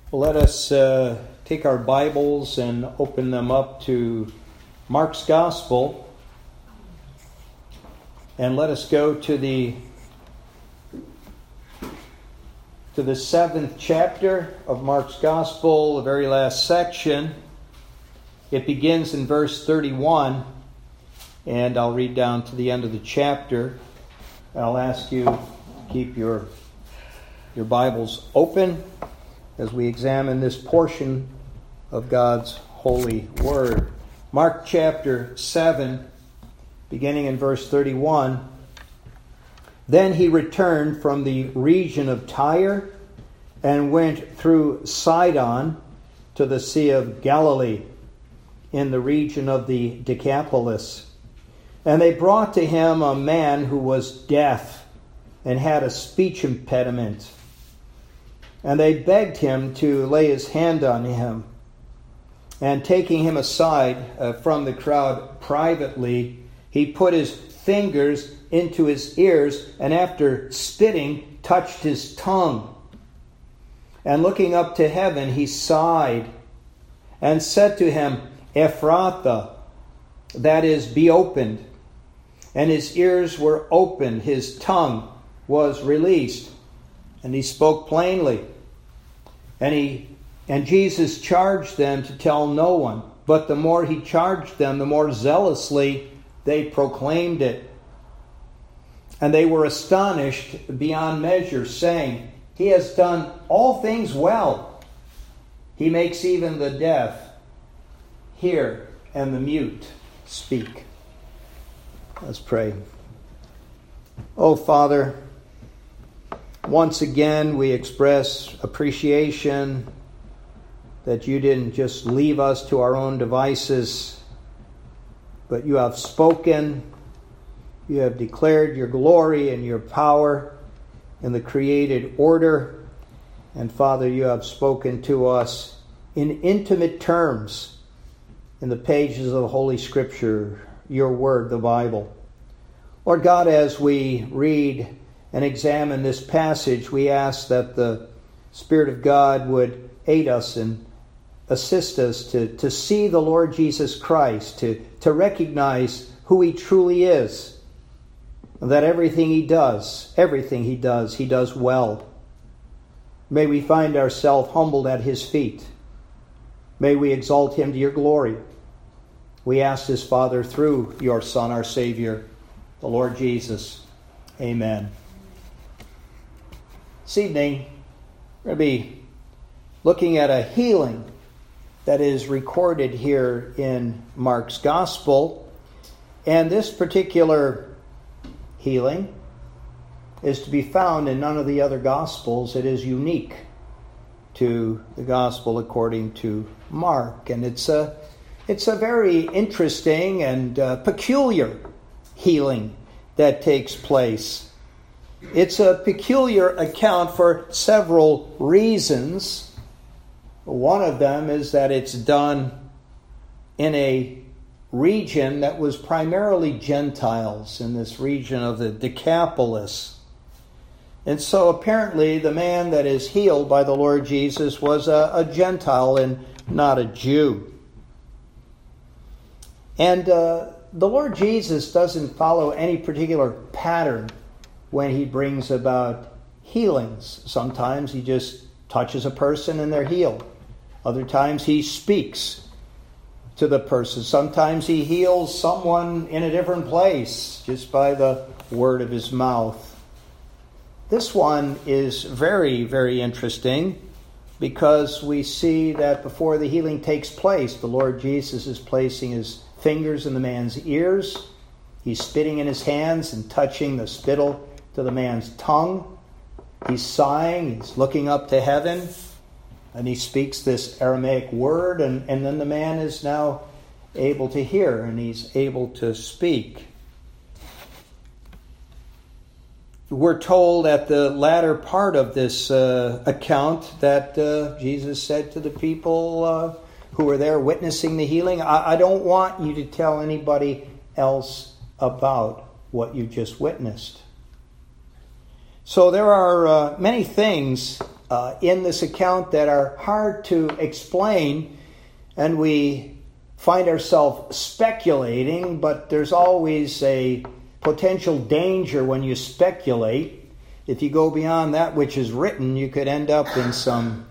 Well, let us take our Bibles and open them up to Mark's Gospel. And let us go to the 7th chapter of Mark's Gospel, the very last section. It begins in verse 31, and I'll read down to the end of the chapter. I'll ask you to keep your Bibles open as we examine this portion of God's holy word. Mark chapter 7, beginning in verse 31. Then he returned from the region of Tyre and went through Sidon to the Sea of Galilee in the region of the Decapolis. And they brought to him a man who was deaf and had a speech impediment. And they begged him to lay his hand on him. And taking him aside from the crowd privately, he put his fingers into his ears, and after spitting, touched his tongue. And looking up to heaven, he sighed and said to him, Ephphatha, that is, be opened. And his ears were opened, his tongue was released, and he spoke plainly. And Jesus charged them to tell no one. But the more he charged them, the more zealously they proclaimed it. And they were astonished beyond measure, saying, He has done all things well. He makes even the deaf hear and the mute speak. Let's pray. Oh, Father, once again we express appreciation that you didn't just leave us to our own devices, but you have spoken, you have declared your glory and your power in the created order. And Father, you have spoken to us in intimate terms in the pages of the Holy Scripture, your word, the Bible. Lord God, as we read and examine this passage, we ask that the Spirit of God would aid us and assist us to see the Lord Jesus Christ, to recognize who he truly is, that everything he does, he does well. May we find ourselves humbled at his feet. May we exalt him to your glory. We ask this, Father, through your Son, our Savior, the Lord Jesus. Amen. This evening, we're going to be looking at a healing that is recorded here in Mark's Gospel. And this particular healing is to be found in none of the other Gospels. It is unique to the Gospel according to Mark. And it's a very interesting and peculiar healing that takes place. It's a peculiar account for several reasons. One of them is that it's done in a region that was primarily Gentiles, in this region of the Decapolis. And so apparently the man that is healed by the Lord Jesus was a Gentile and not a Jew. And the Lord Jesus doesn't follow any particular pattern when he brings about healings. Sometimes he just touches a person and they're healed. Other times he speaks to the person. Sometimes he heals someone in a different place just by the word of his mouth. This one is very, very interesting because we see that before the healing takes place, the Lord Jesus is placing his fingers in the man's ears. He's spitting in his hands and touching the spittle to the man's tongue. He's sighing. He's looking up to heaven. And he speaks this Aramaic word. And then the man is now able to hear and he's able to speak. We're told at the latter part of this account that Jesus said to the people who were there witnessing the healing, I don't want you to tell anybody else about what you just witnessed. So there are many things in this account that are hard to explain, and we find ourselves speculating, but there's always a potential danger when you speculate. If you go beyond that which is written, you could end up in some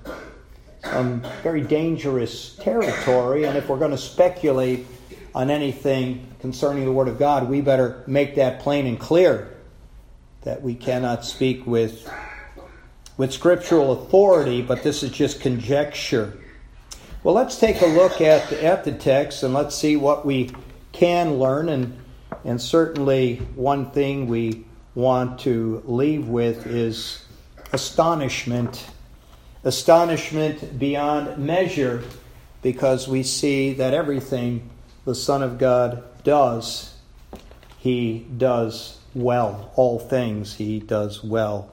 very dangerous territory. And if we're going to speculate on anything concerning the Word of God, we better make that plain and clear, that we cannot speak with scriptural authority, but this is just conjecture. Well, let's take a look at the text, and let's see what we can learn. And certainly one thing we want to leave with is astonishment. Astonishment beyond measure, because we see that everything the Son of God does, He does well. All things He does well.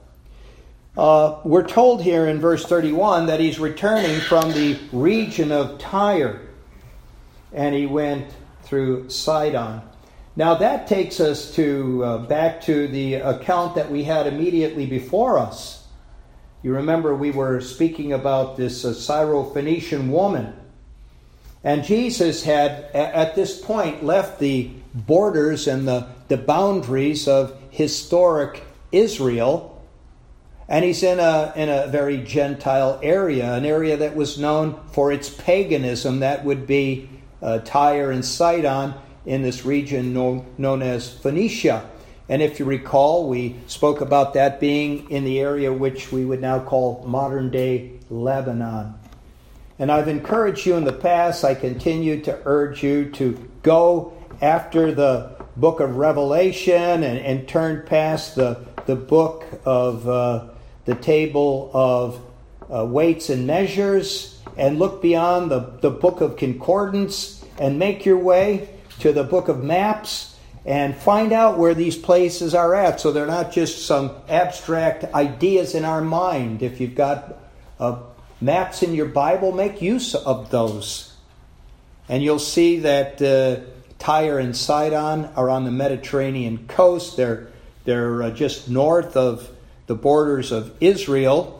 We're told here in verse 31 that He's returning from the region of Tyre, and He went through Sidon. Now that takes us back to the account that we had immediately before us. You remember we were speaking about this Syrophoenician woman. And Jesus had, at this point, left the borders and the boundaries of historic Israel. And He's in a very Gentile area, an area that was known for its paganism. That would be Tyre and Sidon in this region known as Phoenicia. And if you recall, we spoke about that being in the area which we would now call modern-day Lebanon. And I've encouraged you in the past, I continue to urge you to go after the book of Revelation and turn past the book of the table of weights and measures, and look beyond the book of concordance and make your way to the book of maps and find out where these places are at, so they're not just some abstract ideas in our mind. If you've got maps in your Bible, make use of those. And you'll see that Tyre and Sidon are on the Mediterranean coast. They're just north of the borders of Israel.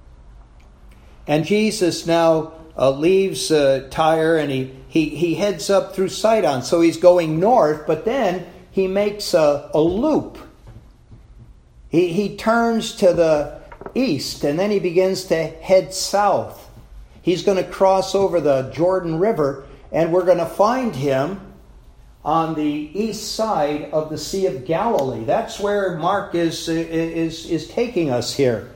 And Jesus now leaves Tyre, and he heads up through Sidon. So he's going north, but then he makes a loop. He turns to the east, and then he begins to head south. He's going to cross over the Jordan River, and we're going to find him on the east side of the Sea of Galilee. That's where Mark is taking us here.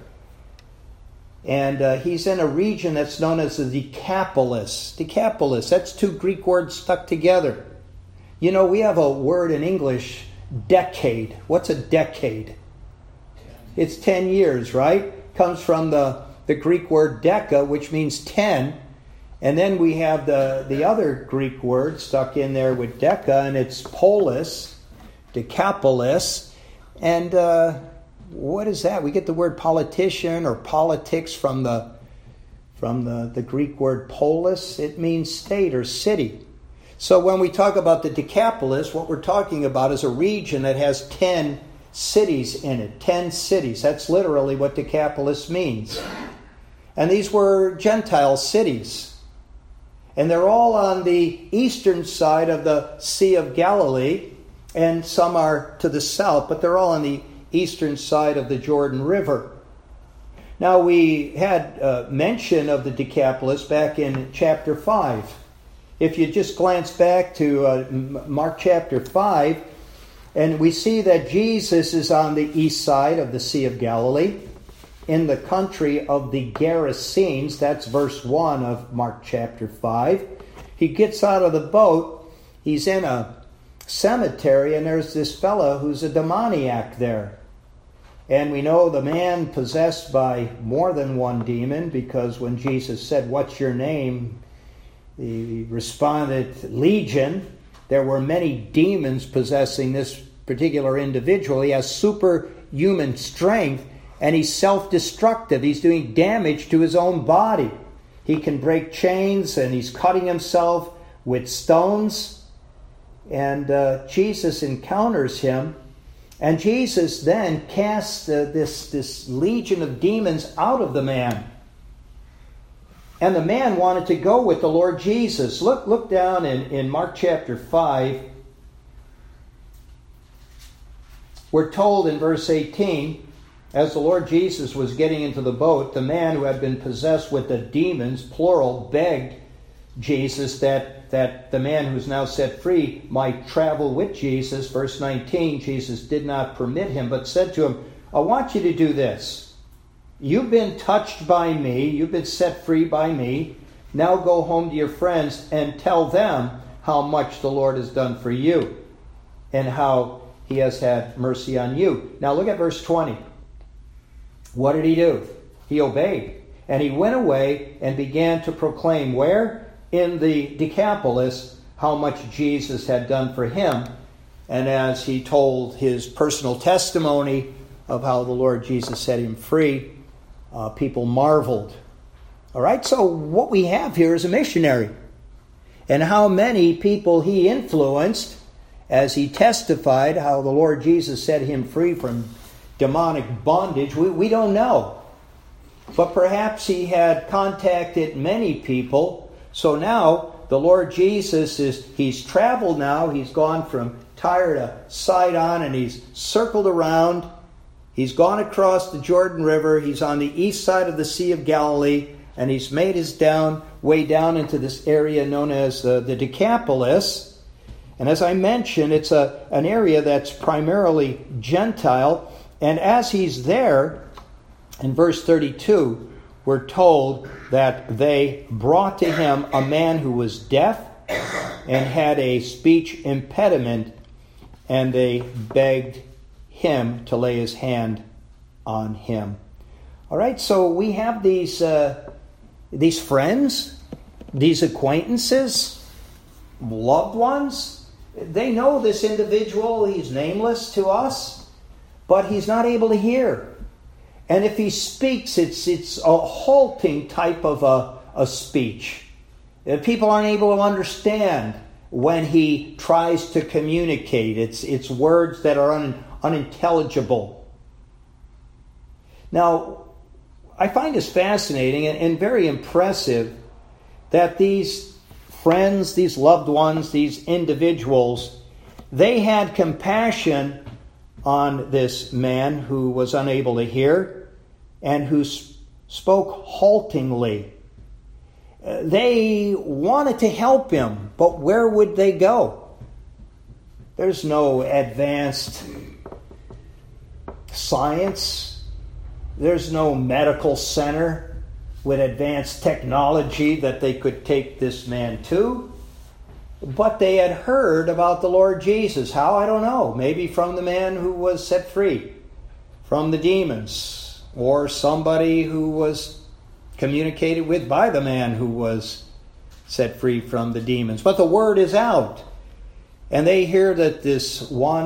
And he's in a region that's known as the Decapolis. Decapolis, that's two Greek words stuck together. You know, we have a word in English, decade. What's a decade? It's 10 years, right? Comes from the Greek word deca, which means 10. And then we have the other Greek word stuck in there with deca, and it's polis, Decapolis. And what is that? We get the word politician or politics from the Greek word polis. It means state or city. So when we talk about the Decapolis, what we're talking about is a region that has 10 cities in it. 10 cities. That's literally what Decapolis means. And these were Gentile cities. And they're all on the eastern side of the Sea of Galilee, and some are to the south, but they're all on the eastern side of the Jordan River. Now, we had mention of the Decapolis back in chapter 5. If you just glance back to Mark chapter 5, and we see that Jesus is on the east side of the Sea of Galilee, in the country of the Gerasenes. That's verse 1 of Mark chapter 5. He gets out of the boat. He's in a cemetery, and there's this fellow who's a demoniac there. And we know the man possessed by more than one demon, because when Jesus said, "What's your name?" he responded, "Legion." There were many demons possessing this particular individual. He has superhuman strength, and he's self-destructive. He's doing damage to his own body. He can break chains, and he's cutting himself with stones. And Jesus encounters him And Jesus then casts this legion of demons out of the man. And the man wanted to go with the Lord Jesus. Look down in Mark chapter 5. We're told in verse 18, as the Lord Jesus was getting into the boat, the man who had been possessed with the demons, plural, begged Jesus that the man who's now set free might travel with Jesus. Verse 19, Jesus did not permit him, but said to him, I want you to do this. You've been touched by me. You've been set free by me. Now go home to your friends and tell them how much the Lord has done for you and how he has had mercy on you. Now look at verse 20. What did he do? He obeyed. And he went away and began to proclaim where? In the Decapolis, how much Jesus had done for him. And as he told his personal testimony of how the Lord Jesus set him free, people marveled. All right, so what we have here is a missionary. And how many people he influenced as he testified how the Lord Jesus set him free from demonic bondage, we don't know. But perhaps he had contacted many people. So now the Lord Jesus he's traveled now. He's gone from Tyre to Sidon and he's circled around. He's gone across the Jordan River. He's on the east side of the Sea of Galilee. And he's made his way down into this area known as the Decapolis. And as I mentioned, it's an area that's primarily Gentile. And as he's there, in verse 32, we're told that they brought to him a man who was deaf and had a speech impediment, and they begged him to lay his hand on him. All right, so we have these friends, these acquaintances, loved ones. They know this individual. He's nameless to us, but he's not able to hear. And if he speaks, it's a halting type of a speech. People aren't able to understand when he tries to communicate. It's words that are unintelligible. Now, I find this fascinating and very impressive that these friends, these loved ones, these individuals, they had compassion on this man who was unable to hear and who spoke haltingly. They wanted to help him, but where would they go? There's no advanced science. There's no medical center with advanced technology that they could take this man to. But they had heard about the Lord Jesus. How? I don't know. Maybe from the man who was set free from the demons, or somebody who was communicated with by the man who was set free from the demons. But the word is out. And they hear that this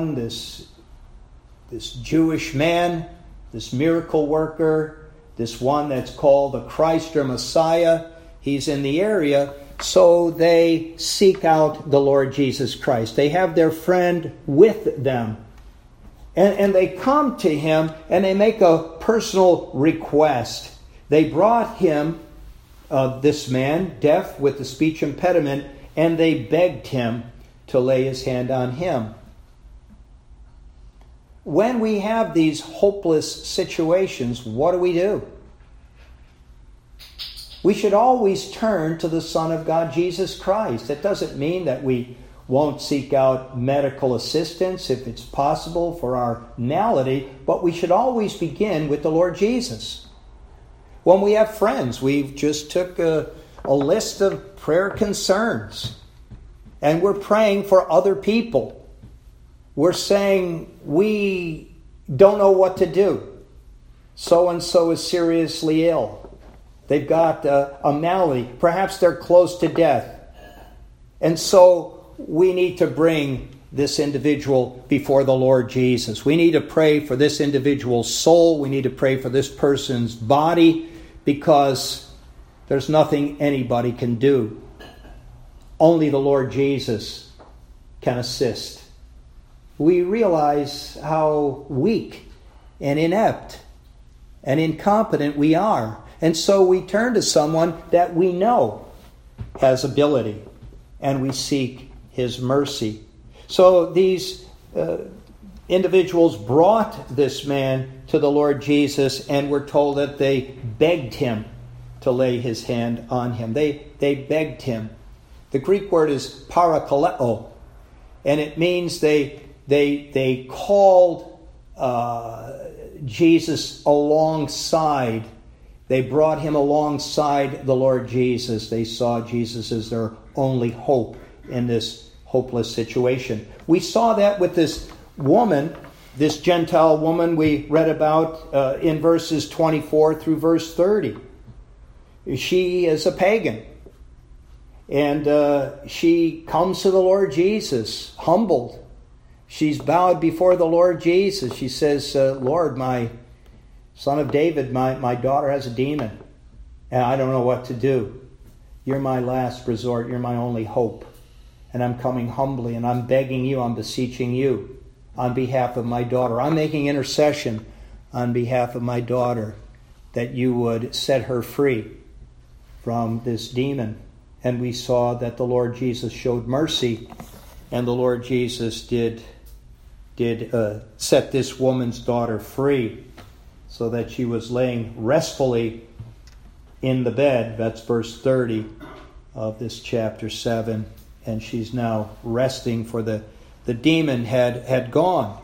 Jewish man, this miracle worker, this one that's called the Christ or Messiah, he's in the area. So they seek out the Lord Jesus Christ. They have their friend with them. And they come to him and they make a personal request. They brought him, this man, deaf with the speech impediment, and they begged him to lay his hand on him. When we have these hopeless situations, what do? We should always turn to the Son of God, Jesus Christ. That doesn't mean that we won't seek out medical assistance if it's possible for our malady, but we should always begin with the Lord Jesus. When we have friends, we've just took a list of prayer concerns, and we're praying for other people. We're saying we don't know what to do. So-and-so is seriously ill. They've got a malady. Perhaps they're close to death. And so we need to bring this individual before the Lord Jesus. We need to pray for this individual's soul. We need to pray for this person's body, because there's nothing anybody can do. Only the Lord Jesus can assist. we realize how weak and inept and incompetent we are. And so we turn to someone that we know has ability, and we seek his mercy. So these individuals brought this man to the Lord Jesus, and we're told that they begged him to lay his hand on him. They begged him. The Greek word is parakaleo, and it means they called Jesus alongside. They brought him alongside the Lord Jesus. They saw Jesus as their only hope in this hopeless situation. We saw that with this woman, this Gentile woman we read about in verses 24 through verse 30. She is a pagan. And she comes to the Lord Jesus, humbled. She's bowed before the Lord Jesus. She says, Lord, my Son of David, my daughter has a demon, and I don't know what to do. You're my last resort. You're my only hope. And I'm coming humbly, and I'm begging you, I'm beseeching you on behalf of my daughter. I'm making intercession on behalf of my daughter that you would set her free from this demon. And we saw that the Lord Jesus showed mercy, and the Lord Jesus did set this woman's daughter free, so that she was laying restfully in the bed. That's verse 30 of this chapter 7. And she's now resting, for the demon had gone.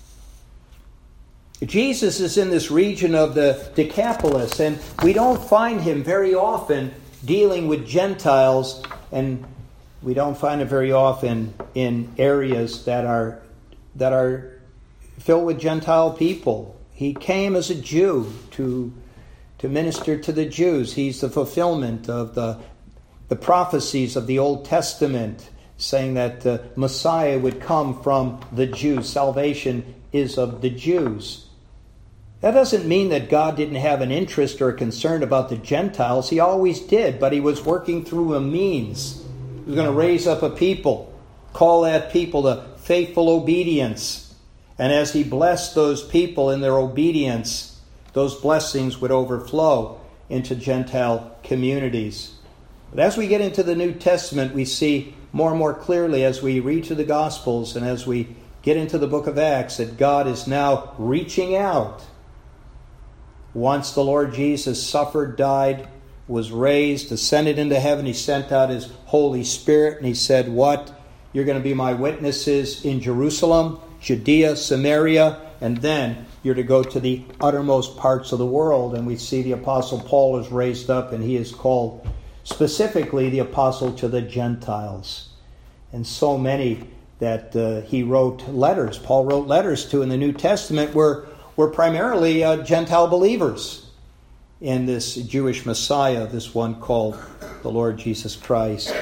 Jesus is in this region of the Decapolis, and we don't find him very often dealing with Gentiles, and we don't find it very often in areas that are filled with Gentile people. He came as a Jew to minister to the Jews. He's the fulfillment of the prophecies of the Old Testament, saying that the Messiah would come from the Jews. Salvation is of the Jews. That doesn't mean that God didn't have an interest or a concern about the Gentiles. He always did, but he was working through a means. He was going to raise up a people, call that people to faithful obedience. And as he blessed those people in their obedience, those blessings would overflow into Gentile communities. But as we get into the New Testament, we see more and more clearly as we read through the Gospels and as we get into the book of Acts that God is now reaching out. Once the Lord Jesus suffered, died, was raised, ascended into heaven, he sent out his Holy Spirit, and he said, what? You're going to be my witnesses in Jerusalem, Judea, Samaria, and then you're to go to the uttermost parts of the world. And we see the Apostle Paul is raised up, and he is called specifically the Apostle to the Gentiles. And so many that he wrote letters, Paul wrote letters to in the New Testament were primarily Gentile believers in this Jewish Messiah, this one called the Lord Jesus Christ.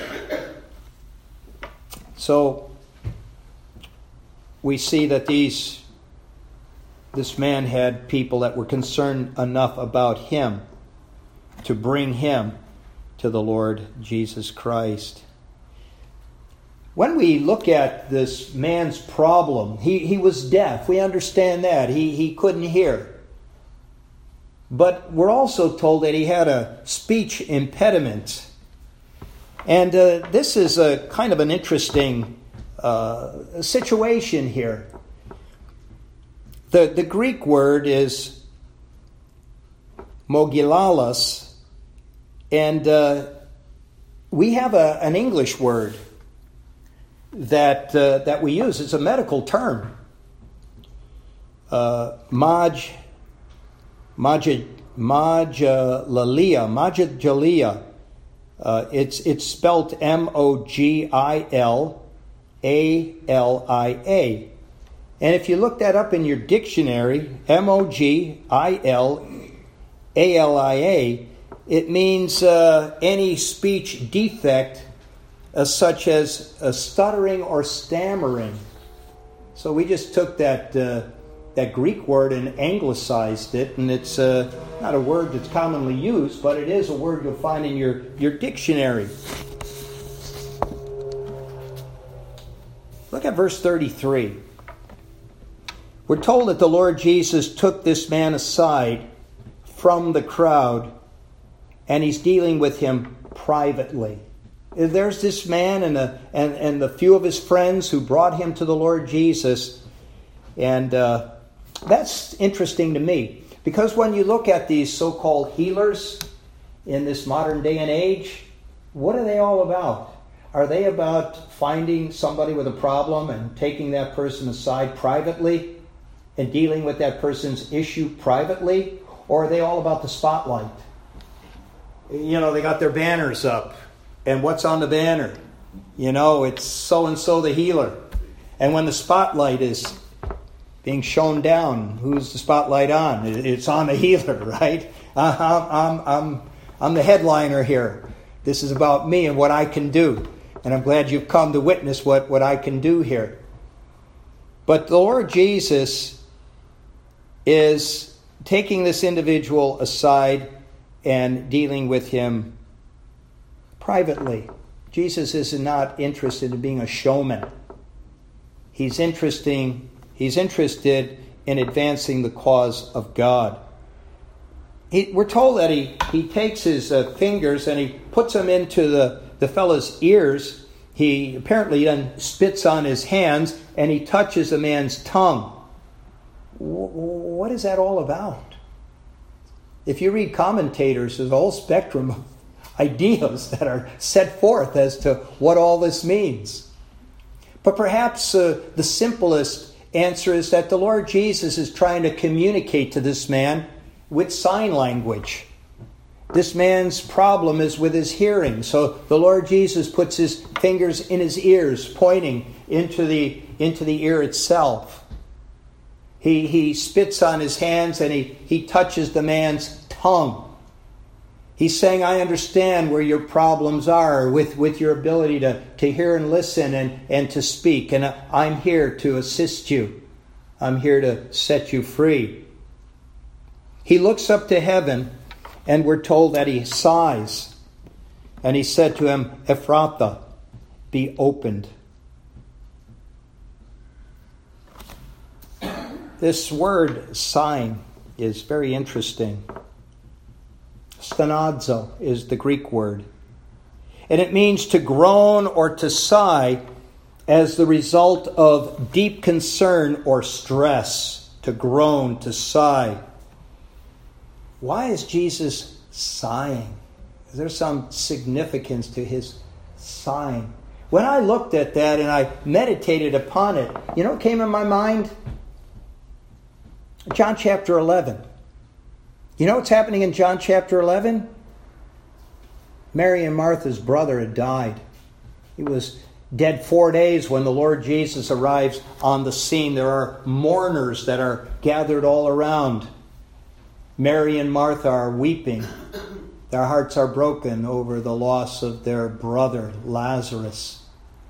So we see that this man had people that were concerned enough about him to bring him to the Lord Jesus Christ. When we look at this man's problem, he was deaf. We understand that. He couldn't hear. But we're also told that he had a speech impediment. And this is a kind of an interesting situation here. The Greek word is mogilalos, and we have an English word that we use. It's a medical term. Mogilalia. It's spelled Mogilalia. And if you look that up in your dictionary, Mogilalia, it means any speech defect such as stuttering or stammering. So we just took that Greek word and anglicized it, and it's not a word that's commonly used, but it is a word you'll find in your dictionary. Look at verse 33. We're told that the Lord Jesus took this man aside from the crowd, and he's dealing with him privately. There's this man and the few of his friends who brought him to the Lord Jesus, and that's interesting to me, because when you look at these so-called healers in this modern day and age, what are they all about? Are they about finding somebody with a problem and taking that person aside privately and dealing with that person's issue privately? Or are they all about the spotlight? You know, they got their banners up. And what's on the banner? You know, it's so-and-so the healer. And when the spotlight is being shown down, who's the spotlight on? It's on the healer, right? I'm the headliner here. This is about me and what I can do. And I'm glad you've come to witness what I can do here. But the Lord Jesus is taking this individual aside and dealing with him privately. Jesus is not interested in being a showman. He's interested in advancing the cause of God. We're told that he takes his fingers and he puts them into the fellow's ears. He apparently then spits on his hands and he touches the man's tongue. What is that all about? If you read commentators, there's a whole spectrum of ideas that are set forth as to what all this means. But perhaps the simplest answer is that the Lord Jesus is trying to communicate to this man with sign language. This man's problem is with his hearing. So the Lord Jesus puts his fingers in his ears, pointing into the ear itself. He spits on his hands and he touches the man's tongue. He's saying, I understand where your problems are with your ability to hear and listen and to speak. And I'm here to assist you. I'm here to set you free. He looks up to heaven, and we're told that he sighs. And he said to him, Ephphatha, be opened. This word sighing is very interesting. Stenazo is the Greek word. And it means to groan or to sigh as the result of deep concern or stress. To groan, to sigh. Why is Jesus sighing? Is there some significance to his sighing? When I looked at that and I meditated upon it, you know what came in my mind? John chapter 11. You know what's happening in John chapter 11? Mary and Martha's brother had died. He was dead 4 days when the Lord Jesus arrives on the scene. There are mourners that are gathered all around. Mary and Martha are weeping. Their hearts are broken over the loss of their brother, Lazarus.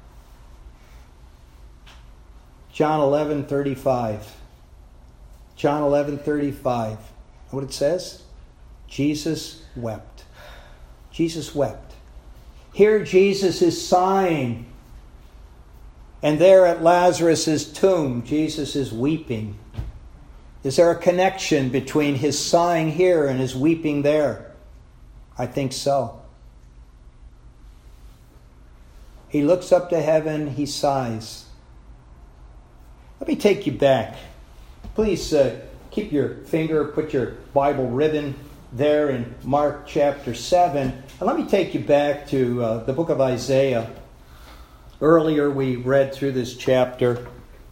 John 11:35. John 11:35. What it says? Jesus wept. Jesus wept. Here Jesus is sighing. And there at Lazarus' tomb, Jesus is weeping. Is there a connection between his sighing here and his weeping there? I think so. He looks up to heaven, he sighs. Let me take you back. Please keep your finger, put your Bible ribbon there in Mark chapter 7. And let me take you back to the book of Isaiah. Earlier we read through this chapter.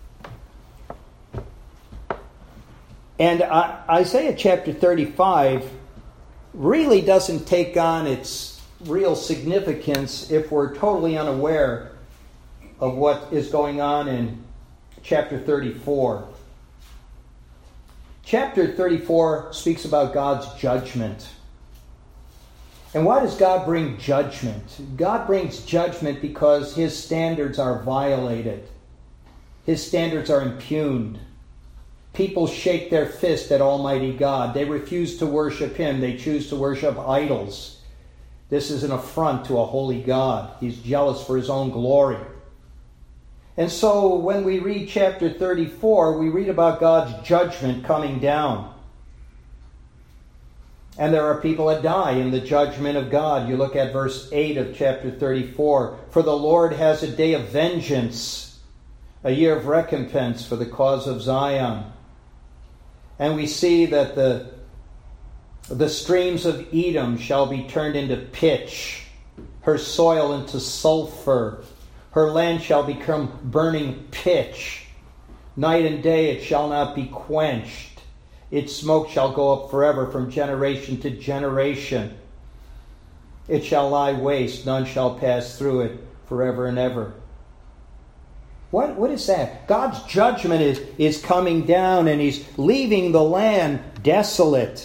And Isaiah chapter 35 really doesn't take on its real significance if we're totally unaware of what is going on in chapter 34. Chapter 34 speaks about God's judgment. And why does God bring judgment? God brings judgment because his standards are violated. His standards are impugned. People shake their fist at Almighty God. They refuse to worship him. They choose to worship idols. This is an affront to a holy God. He's jealous for his own glory. And so when we read chapter 34, we read about God's judgment coming down. And there are people that die in the judgment of God. You look at verse 8 of chapter 34. For the Lord has a day of vengeance, a year of recompense for the cause of Zion. And we see that the streams of Edom shall be turned into pitch, her soil into sulfur. Her land shall become burning pitch. Night and day it shall not be quenched. Its smoke shall go up forever from generation to generation. It shall lie waste, none shall pass through it forever and ever. What is that? God's judgment is coming down, and He's leaving the land desolate.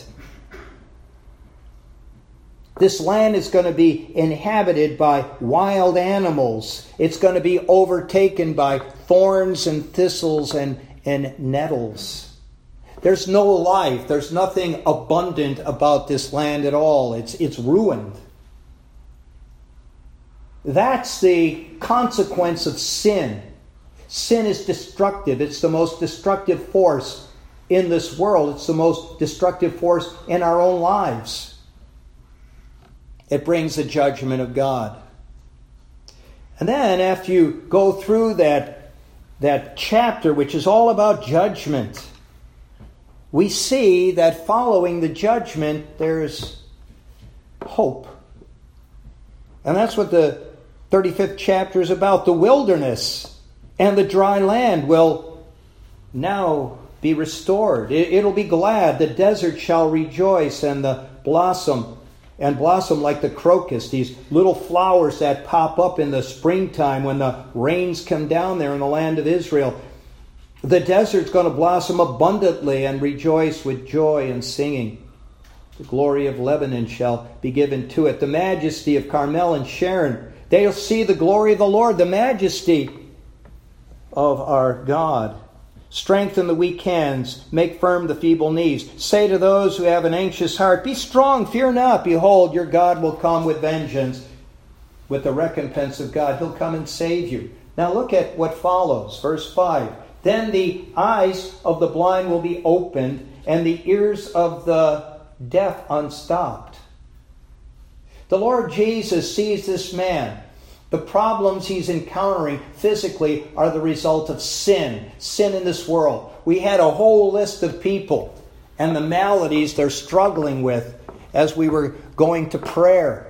This land is going to be inhabited by wild animals. It's going to be overtaken by thorns and thistles and nettles. There's no life. There's nothing abundant about this land at all. It's ruined. That's the consequence of sin. Sin is destructive. It's the most destructive force in this world. It's the most destructive force in our own lives. It brings the judgment of God. And then after you go through that chapter, which is all about judgment, we see that following the judgment, there's hope. And that's what the 35th chapter is about. The wilderness and the dry land will now be restored. It'll be glad. The desert shall rejoice and blossom like the crocus, these little flowers that pop up in the springtime when the rains come down there in the land of Israel. The desert's going to blossom abundantly and rejoice with joy and singing. The glory of Lebanon shall be given to it. The majesty of Carmel and Sharon. They'll see the glory of the Lord, the majesty of our God. Strengthen the weak hands, make firm the feeble knees. Say to those who have an anxious heart, be strong, fear not. Behold, your God will come with vengeance. With the recompense of God, He'll come and save you. Now look at what follows. Verse 5. Then the eyes of the blind will be opened, and the ears of the deaf unstopped. The Lord Jesus sees this man. The problems he's encountering physically are the result of sin in this world. We had a whole list of people and the maladies they're struggling with as we were going to prayer.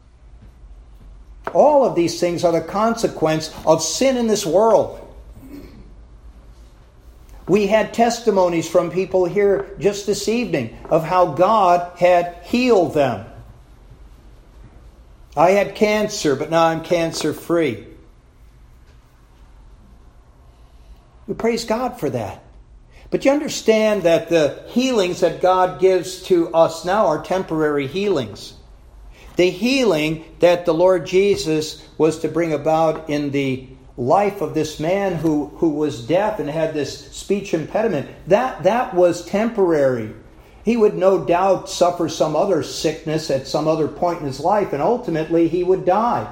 All of these things are the consequence of sin in this world. We had testimonies from people here just this evening of how God had healed them. I had cancer, but now I'm cancer-free. We praise God for that. But you understand that the healings that God gives to us now are temporary healings. The healing that the Lord Jesus was to bring about in the life of this man who was deaf and had this speech impediment, that was temporary. He would no doubt suffer some other sickness at some other point in his life, and ultimately he would die.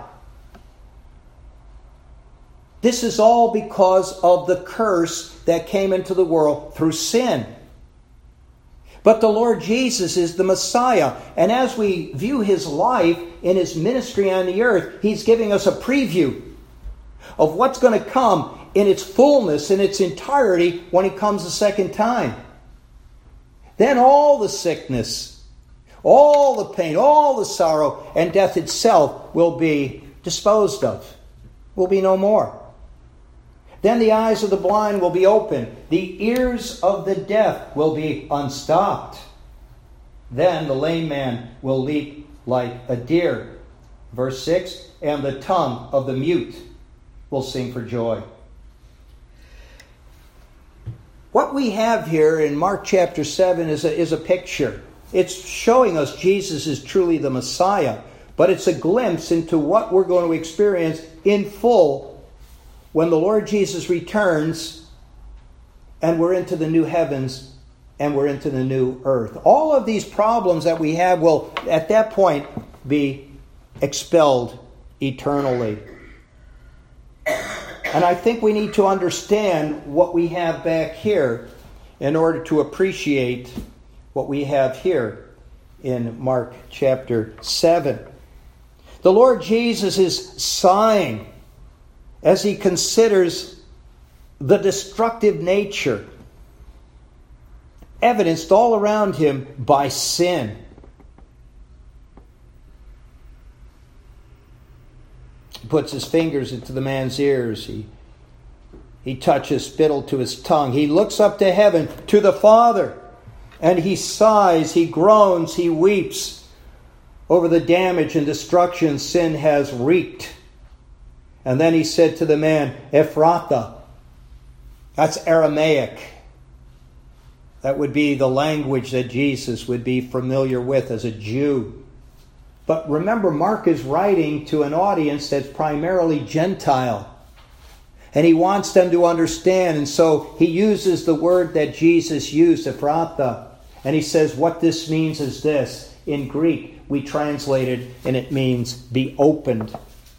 This is all because of the curse that came into the world through sin. But the Lord Jesus is the Messiah, and as we view His life in His ministry on the earth, He's giving us a preview of what's going to come in its fullness, in its entirety, when He comes a second time. Then all the sickness, all the pain, all the sorrow, and death itself will be disposed of. Will be no more. Then the eyes of the blind will be opened. The ears of the deaf will be unstopped. Then the lame man will leap like a deer. Verse 6, and the tongue of the mute will sing for joy. What we have here in Mark chapter 7 is a picture. It's showing us Jesus is truly the Messiah, but it's a glimpse into what we're going to experience in full when the Lord Jesus returns and we're into the new heavens and we're into the new earth. All of these problems that we have will, at that point, be expelled eternally. And I think we need to understand what we have back here in order to appreciate what we have here in Mark chapter 7. The Lord Jesus is sighing as he considers the destructive nature evidenced all around him by sin. He puts his fingers into the man's ears. He touches spittle to his tongue. He looks up to heaven, to the Father, and he sighs, he groans, he weeps over the damage and destruction sin has wreaked. And then he said to the man, Ephrathah. That's Aramaic. That would be the language that Jesus would be familiar with as a Jew. But remember, Mark is writing to an audience that's primarily Gentile. And he wants them to understand. And so he uses the word that Jesus used, Ephrathah. And he says what this means is this. In Greek, we translate it and it means be opened.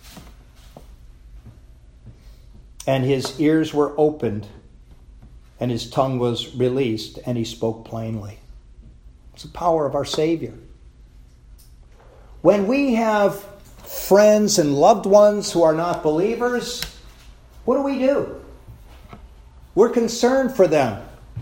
And his ears were opened. And his tongue was released. And he spoke plainly. It's the power of our Savior. When we have friends and loved ones who are not believers, what do? We're concerned for them.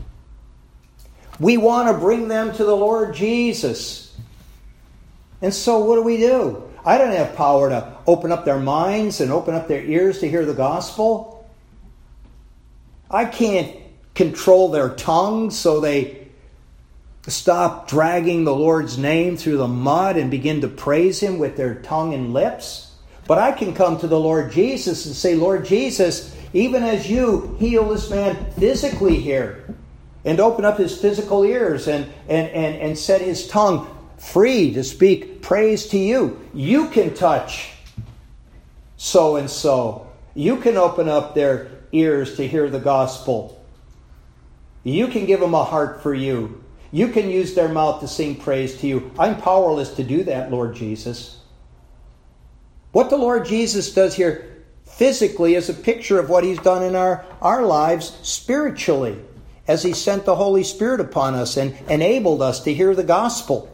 We want to bring them to the Lord Jesus. And so what do? I don't have power to open up their minds and open up their ears to hear the gospel. I can't control their tongues so they stop dragging the Lord's name through the mud and begin to praise Him with their tongue and lips. But I can come to the Lord Jesus and say, Lord Jesus, even as you heal this man physically here, and open up his physical ears and set his tongue free to speak praise to you. You can touch so and so. You can open up their ears to hear the gospel. You can give them a heart for you. You can use their mouth to sing praise to you. I'm powerless to do that, Lord Jesus. What the Lord Jesus does here physically is a picture of what He's done in our lives spiritually, as He sent the Holy Spirit upon us and enabled us to hear the gospel.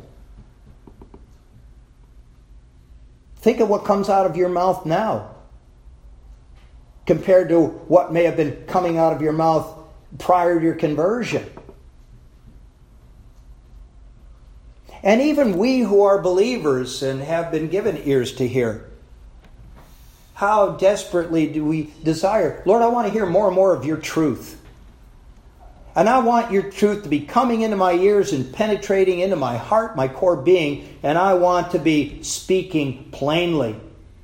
Think of what comes out of your mouth now compared to what may have been coming out of your mouth prior to your conversion. And even we who are believers and have been given ears to hear, how desperately do we desire, Lord, I want to hear more and more of your truth. And I want your truth to be coming into my ears and penetrating into my heart, my core being, and I want to be speaking plainly.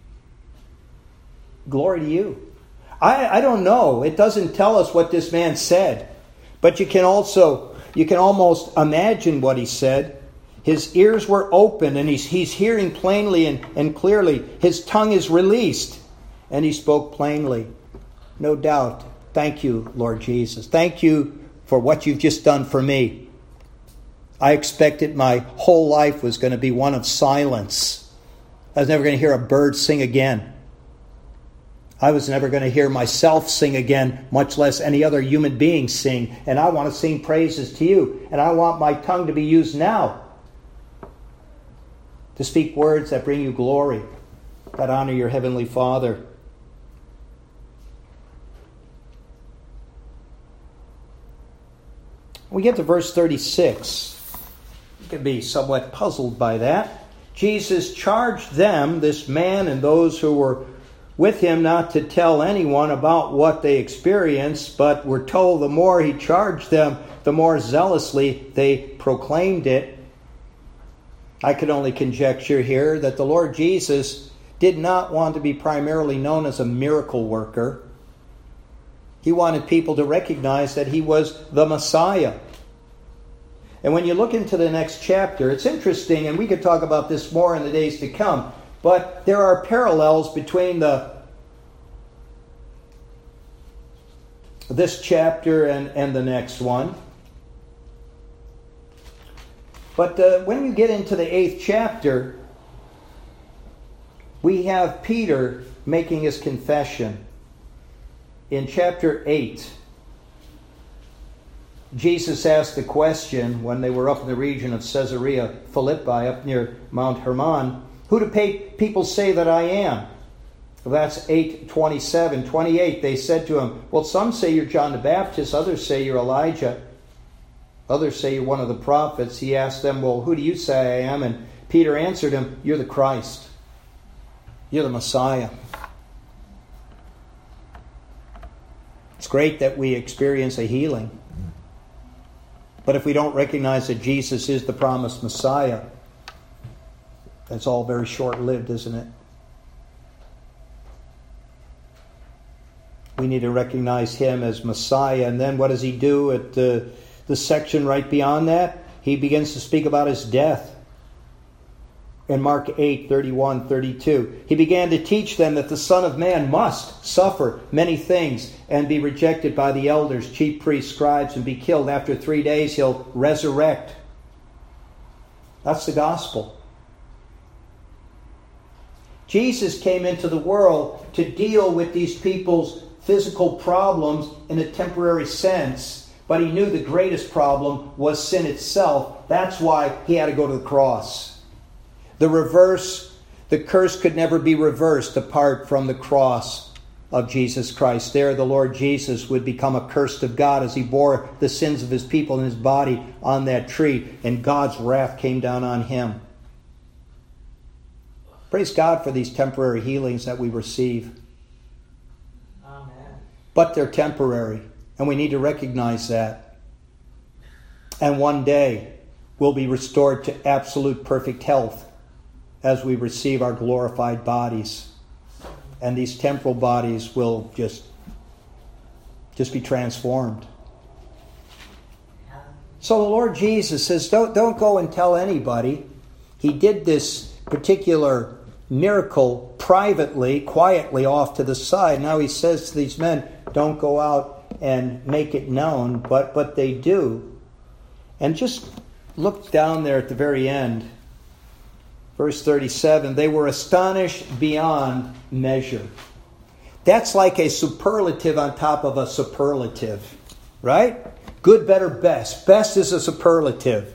Glory to you. I don't know. It doesn't tell us what this man said. But you can almost imagine what he said. His ears were open and he's hearing plainly and clearly. His tongue is released and he spoke plainly. No doubt. Thank you, Lord Jesus. Thank you for what you've just done for me. I expected my whole life was going to be one of silence. I was never going to hear a bird sing again. I was never going to hear myself sing again, much less any other human being sing. And I want to sing praises to you. And I want my tongue to be used now to speak words that bring you glory, that honor your Heavenly Father. We get to verse 36. You can be somewhat puzzled by that. Jesus charged them, this man and those who were with him, not to tell anyone about what they experienced, but we're told the more he charged them, the more zealously they proclaimed it. I could only conjecture here that the Lord Jesus did not want to be primarily known as a miracle worker. He wanted people to recognize that he was the Messiah. And when you look into the next chapter, it's interesting, and we could talk about this more in the days to come, but there are parallels between this chapter and the next one. But when you get into the 8th chapter, we have Peter making his confession. In chapter 8, Jesus asked the question when they were up in the region of Caesarea Philippi, up near Mount Hermon, who do people say that I am? Well, that's 8:27. 28, they said to him, well, some say you're John the Baptist, others say you're Elijah, others say you're one of the prophets. He asked them, well, who do you say I am? And Peter answered him, you're the Christ. You're the Messiah. It's great that we experience a healing. But if we don't recognize that Jesus is the promised Messiah, that's all very short-lived, isn't it? We need to recognize him as Messiah. And then what does he do at the section right beyond that? He begins to speak about his death. In Mark 8:31-32, he began to teach them that the Son of Man must suffer many things and be rejected by the elders, chief priests, scribes, and be killed. After 3 days, he'll resurrect. That's the gospel. Jesus came into the world to deal with these people's physical problems in a temporary sense, but he knew the greatest problem was sin itself. That's why he had to go to the cross. The curse could never be reversed apart from the cross of Jesus Christ. There, the Lord Jesus would become accursed of God as he bore the sins of his people in his body on that tree, and God's wrath came down on him. Praise God for these temporary healings that we receive. Amen. But they're temporary, and we need to recognize that. And one day, we'll be restored to absolute perfect health as we receive our glorified bodies. And these temporal bodies will just be transformed. So the Lord Jesus says, don't go and tell anybody. He did this particular miracle privately, quietly off to the side. Now he says to these men, don't go out and make it known, but they do. And just look down there at the very end. Verse 37, they were astonished beyond measure. That's like a superlative on top of a superlative, right? Good, better, best. Best is a superlative.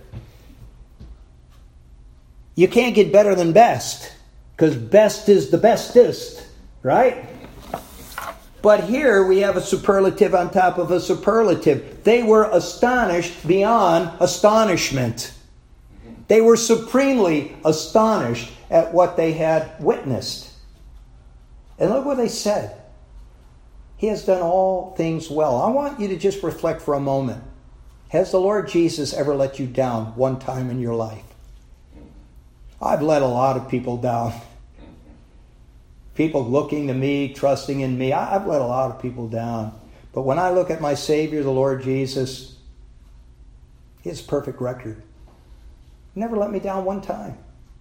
You can't get better than best, because best is the bestest, right? But here we have a superlative on top of a superlative. They were astonished beyond astonishment. They were supremely astonished at what they had witnessed. And look what they said. He has done all things well. I want you to just reflect for a moment. Has the Lord Jesus ever let you down one time in your life? I've let a lot of people down. People looking to me, trusting in me. I've let a lot of people down. But when I look at my Savior, the Lord Jesus, he has a perfect record. Never let me down one time.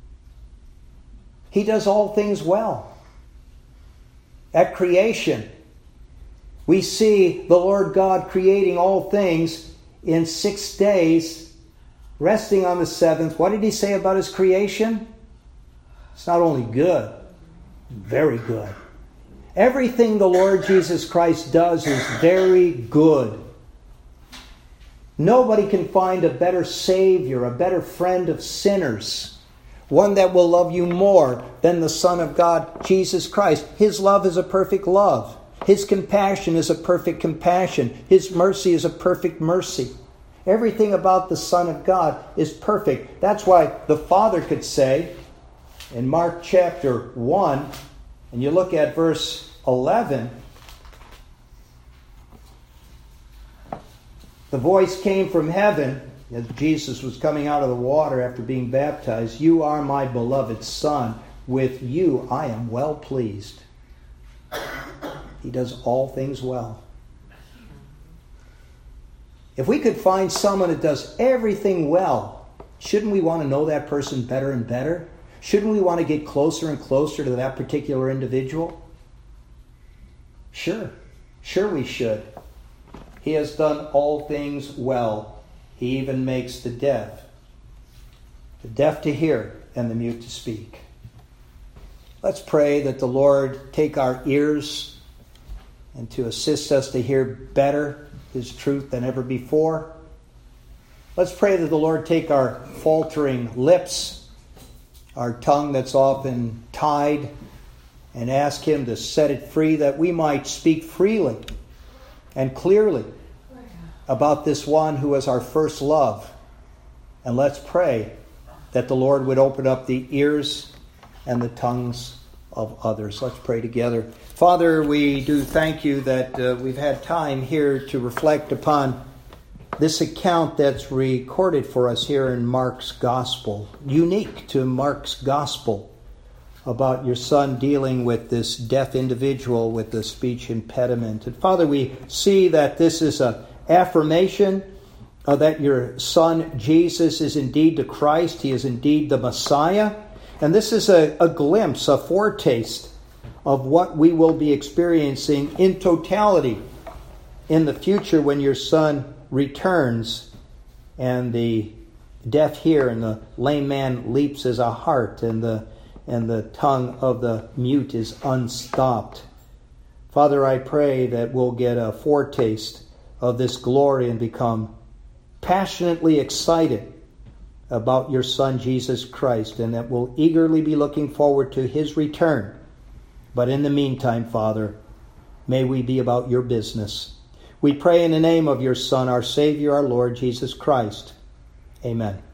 He does all things well. At creation, we see the Lord God creating all things in 6 days, resting on the seventh. What did he say about his creation? It's not only good, very good. Everything the Lord Jesus Christ does is very good. Nobody can find a better Savior, a better friend of sinners, one that will love you more than the Son of God, Jesus Christ. His love is a perfect love. His compassion is a perfect compassion. His mercy is a perfect mercy. Everything about the Son of God is perfect. That's why the Father could say in Mark chapter 1, and you look at verse 11, the voice came from heaven as Jesus was coming out of the water after being baptized. You are my beloved Son. With you I am well pleased. He does all things well. If we could find someone that does everything well, shouldn't we want to know that person better and better? Shouldn't we want to get closer and closer to that particular individual? Sure we should. He has done all things well. He even makes the deaf to hear and the mute to speak. Let's pray that the Lord take our ears and to assist us to hear better His truth than ever before. Let's pray that the Lord take our faltering lips, our tongue that's often tied, and ask Him to set it free that we might speak freely and clearly about this one who is our first love. And let's pray that the Lord would open up the ears and the tongues of others. Let's pray together. Father, we do thank You that we've had time here to reflect upon this account that's recorded for us here in Mark's Gospel, unique to Mark's Gospel, about Your Son dealing with this deaf individual with the speech impediment. And Father, we see that this is an affirmation that Your Son Jesus is indeed the Christ. He is indeed the Messiah. And this is a glimpse, a foretaste of what we will be experiencing in totality in the future when Your Son returns and the deaf hear and the lame man leaps as a hart and the tongue of the mute is unstopped. Father, I pray that we'll get a foretaste of this glory and become passionately excited about Your Son Jesus Christ, and that we'll eagerly be looking forward to His return. But in the meantime, Father, may we be about Your business. We pray in the name of Your Son, our Savior, our Lord Jesus Christ. Amen.